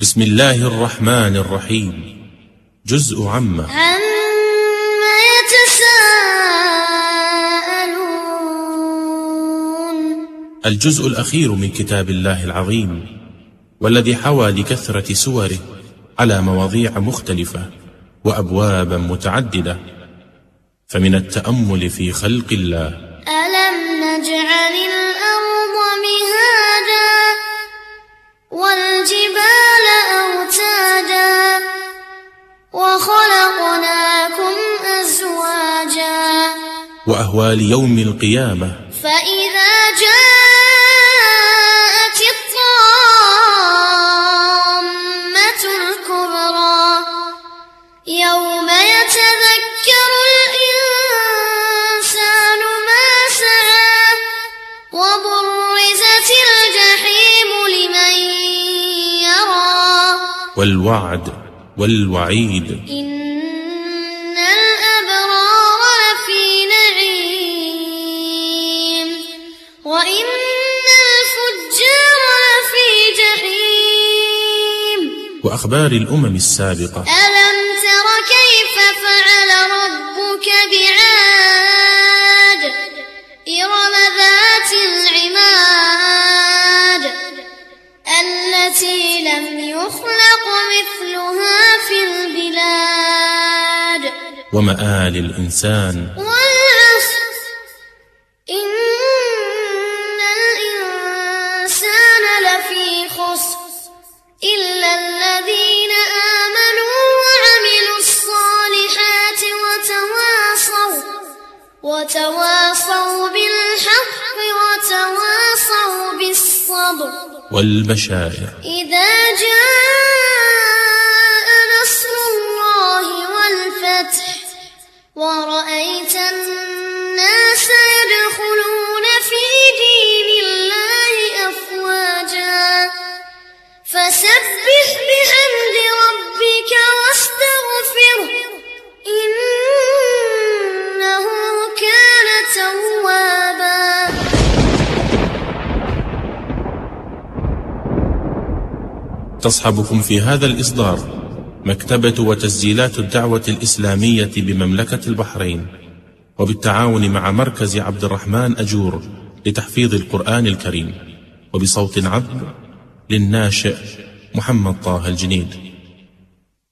بسم الله الرحمن الرحيم. جزء عما يتساءلون. الجزء الأخير من كتاب الله العظيم، والذي حوى لكثرة سوره على مواضيع مختلفة وأبوابا متعددة. فمن التأمل في خلق الله: ألم نجعل الأرض مهادا والجبال أوتادا وخلقناكم أزواجا. وأهوال يوم القيامة: فإذا جاءت الطامة الكبرى يوم يتذكر الإنسان ما سعى وبرزت الجحيم لمن يرى. والوعد والوعيد: إن الأبرار لفي نعيم وإن الفجار لفي جحيم. وأخبار الأمم السابقة: ألم تر كيف فعل ربك بعاد إرم ذات العماد التي لم يخلق مثلها في البلاد. ومآل الإنسان: والعصر إن الإنسان لفي خسر إلا الذين آمنوا وعملوا الصالحات وتواصوا بالحق وتواصوا بالصبر. والبشائر: إذا جاء نصر الله والفتح ورأيت الناس يدخلون في دين الله أفواجا فسبح بحمد ربك واستغفره إنه كان توابا. تصحبكم في هذا الإصدار مكتبة وتسجيلات الدعوة الإسلامية بمملكة البحرين، وبالتعاون مع مركز عبد الرحمن أجور لتحفيظ القرآن الكريم، وبصوت عذب للناشئ محمد طه الجنيد.